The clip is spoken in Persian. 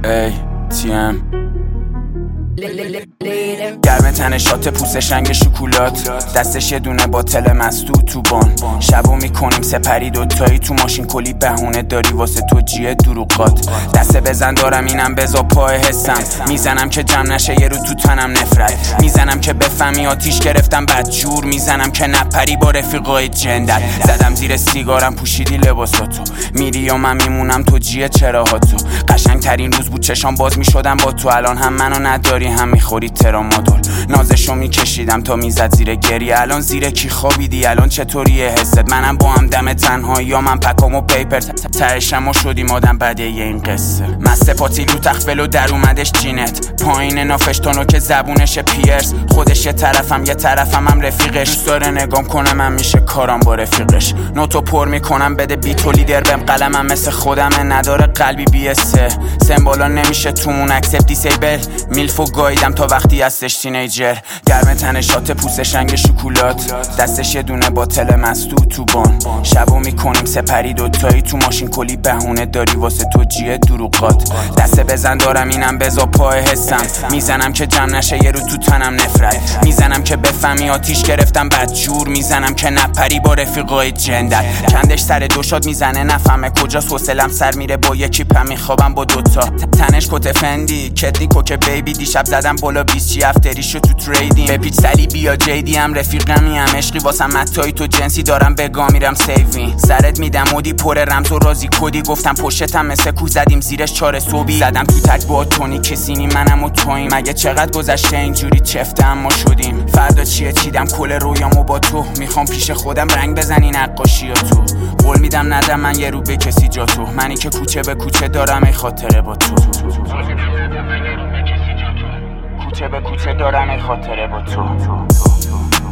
ATM گرم تن شات پوست شنگ شکولات، دستش یه دونه باتل مستو تو بان. شبو میکنیم سپری دوتایی تو ماشین، کلی بهونه داری واسه تو جیه دروغات. دسته بزن دارم اینم بزا پای حسم، میزنم که جمع نشه یه رو تو تنم نفرت، میزنم که بفهمی آتیش گرفتم بدجور، میزنم که نپری با رفیقای جندت. زدم زیر سیگارم پوشیدی لباساتو، میری و من میمونم تو جیه چراهاتو. قشنگ ترین روز بود چشام باز میشدم با تو، الان هم منو نداری هم میخوری ترامادول. نازشو میکشیدم تا میزد زیر گریه، الان زیر کی خوابیدی؟ الان چطوریه حست؟ منم با هم دم تنهایی یا من پکام و پیپر ترشم و شدیم آدم بده یه این قصه. مست پاتیلو تخفل و در اومدش جینت، پایین نافشتانو که زبونش پیرس، خودش یه طرفم هم رفیقش. دوست داره نگام کنه من میشه کارم با رفیقش. نوتو پر میکنم بده بیت و لیدر بهم، قلمم مثل خودمه نداره قلبی بیسته. سمبولا نمیشه تومون اکسپت دیسیبل، میلفو گاییدم تا وقتی هستش تینیجر. گرم تن شات پوست شنگ شکولات، دستش یه دونه باتل مستو تو بان. شبو میکنیم سپری دوتایی تو ماشین، کلی بهونه داری واسه تو جیه دروغات. دسته بزن دارم اینم بزا پای حسم، میزنم که جمع نشه یه رو تو تنم نفرت، میزنم که بفهمی آتیش گرفتم بدجور، میزنم که نپری با رفیقای جندت. کندش سر دو شاد میزنه نفهمه کجاست، حوصلم سر میره با یکی پم میخوابم با دوتا. تنش کت فندی کتنی کوک بیبی، دیشب زدم بالا 20 افتریشو تو تریدینگ. به پیچ سلی بیا جیدی هم رفیقمی هم عشقی واسم متایی تو جنسی دارم بگا میرم سیوین. سرت میدم مودی پر رمز و رازی کدی، گفتم پشتم مثل کو زدیم زیرش 4 صبحی. زدم تو تک با تونی کسینی منم و توییم، مگه چقدر گذشته اینجوری چفته اما شدیم. فردا چیه چیدم کل رویامو با تو، میخوام پیش خودم رنگ بزنی نقاشی تو. قول میدم ندم من یه رو به کسی جا تو، منی که کوچه به کوچه دارم ای خاطره با تو. کوچه به کوچه دارم ای خاطره با تو.